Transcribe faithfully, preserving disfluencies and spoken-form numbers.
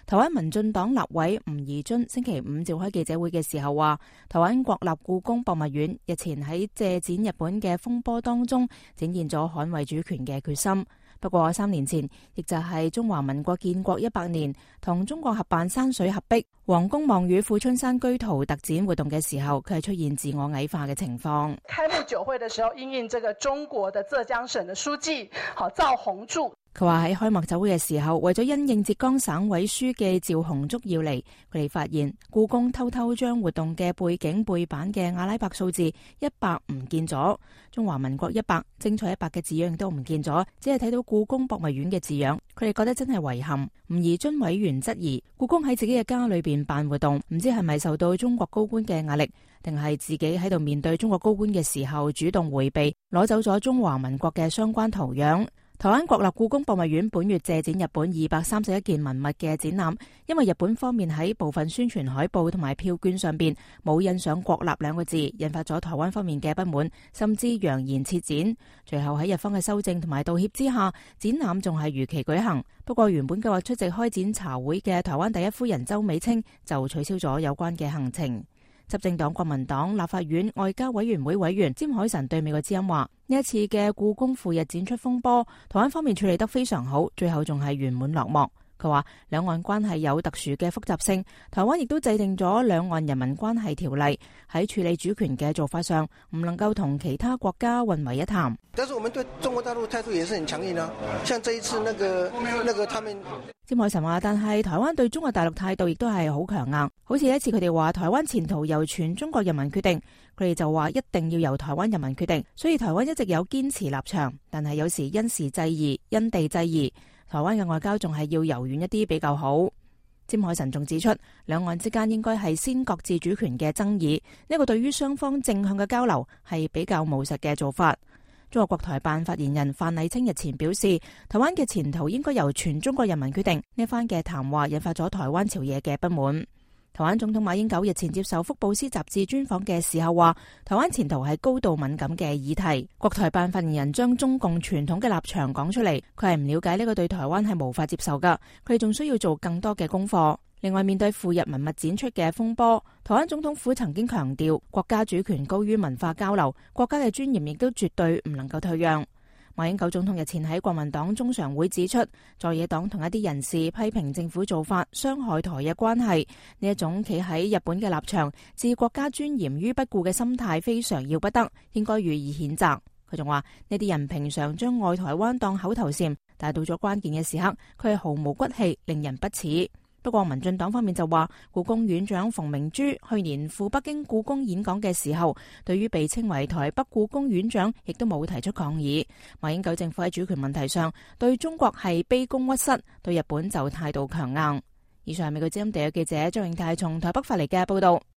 台灣民進黨立委吳怡臻星期五召開記者會嘅時候話，台灣國立故宮博物院日前喺借展日本嘅風波當中，展現咗捍衛主權嘅決心。不過三年前，亦就係中華民國建國一百年，同中國合辦山水合璧王公望與富春山居圖特展活動嘅時候，佢係出現自我矮化嘅情況。 開幕酒會嘅時候，因應這個中國的浙江省的書記好趙洪柱。 佢話喺開幕酒會嘅時候，為咗因應浙江省委書記趙洪柱要嚟，佢哋發現故宮偷偷將活動嘅背景背板嘅阿拉伯數字一百唔見咗，中華民國一百、精彩一百嘅字樣都唔見咗，只係睇到故宮博物院嘅字樣。佢哋覺得真係遺憾。吳怡臻委員質疑，故宮喺自己嘅家裏邊辦活動，唔知係咪受到中國高官嘅壓力，定係自己喺度面對中國高官嘅時候主動回避，攞走咗中華民國嘅相關圖樣。台灣國立故宮博物院本月借展日本二百三十一件文物嘅展覽，因為日本方面喺部分宣傳海報同埋票券上邊冇印上國立兩個字，引發咗台灣方面嘅不滿，甚至揚言撤展。隨後喺日方嘅修正同埋道歉之下，展覽仲係如期舉行。不過原本計劃出席開展茶會嘅台灣第一夫人周美青就取消咗有關嘅行程。執政黨國民黨立法院外交委員會委員詹海晨對美國之音話：呢一次嘅故宮赴日展出風波，台灣方面處理得非常好，最後仲係圓滿落幕。佢話兩岸關係有特殊嘅複雜性，台灣亦都制定咗兩岸人民關係條例，喺處理主權嘅做法上唔能夠同其他國家混為一談。 但是我們對中國大陸態度也是很強硬啊，像這一次那個那個他們。 詹海晨話，但係台灣對中國大陸態度亦都係好強硬，好似一次佢哋話台灣前途由全中國人民決定，佢哋就話一定要由台灣人民決定，所以台灣一直有堅持立場，但係有時因時制宜，因地制宜。台灣嘅外交仲係要柔軟一啲比較好。詹海晨仲指出，兩岸之間應該係先各自主權嘅爭議，呢個對於雙方正向嘅交流係比較務實嘅做法。中國國台辦發言人范麗清日前表示，台灣嘅前途應該由全中國人民決定。呢番嘅談話引發咗台灣朝野嘅不滿。台灣總統馬英九日前接受福布斯雜誌專訪嘅時候話，台灣前途係高度敏感嘅議題。國台辦發言人將中共傳統嘅立場講出嚟，佢係唔了解呢個對台灣係無法接受噶，佢哋仲需要做更多嘅功課。另外，面對赴日文物展出嘅風波，台灣總統府曾經強調，國家主權高於文化交流，國家嘅尊嚴亦都絕對唔能夠退讓。馬英九總統日前喺國民黨中常會指出，在野黨同一啲人士批評政府做法傷害台日關係，呢一種企喺日本嘅立場，置國家尊嚴於不顧嘅心態非常要不得，應該予以譴責。佢仲話呢啲人平常將愛台灣當口頭禪，但係到咗關鍵嘅時刻，佢係毫無骨氣，令人不齒。不過民進黨方面就話，故宮院長馮明珠去年赴北京故宮演講嘅時候，對於被稱為台北故宮院長，亦都冇提出抗議。馬英九政府喺主權問題上對中國係卑躬屈膝，對日本就態度強硬。以上係美國之音第一記者張永泰從台北發嚟嘅報道。